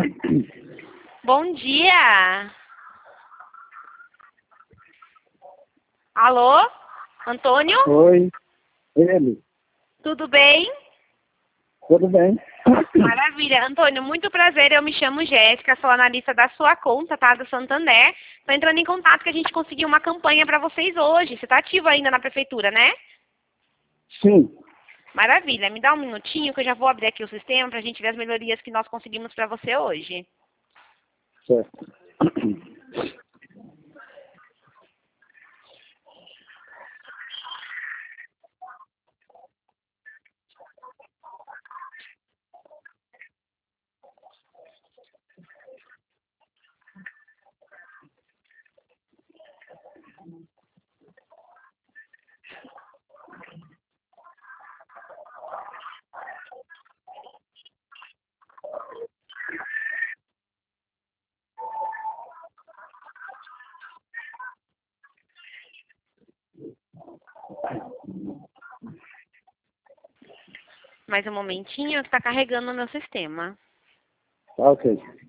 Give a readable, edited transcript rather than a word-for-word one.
Bom dia. Alô? Antônio? Oi, ele. Tudo bem? Tudo bem? Maravilha. Antônio, muito prazer. Eu me chamo Jéssica, sou analista da sua conta, tá? Do Santander. Tô entrando em contato que a gente conseguiu uma campanha para vocês hoje. Você tá ativo ainda na prefeitura, né? Sim, Maravilha. Me dá um minutinho que eu já vou abrir aqui o sistema pra gente ver as melhorias que nós conseguimos para você hoje. certo. Mais um momentinho que tá carregando o meu sistema. Tá ok.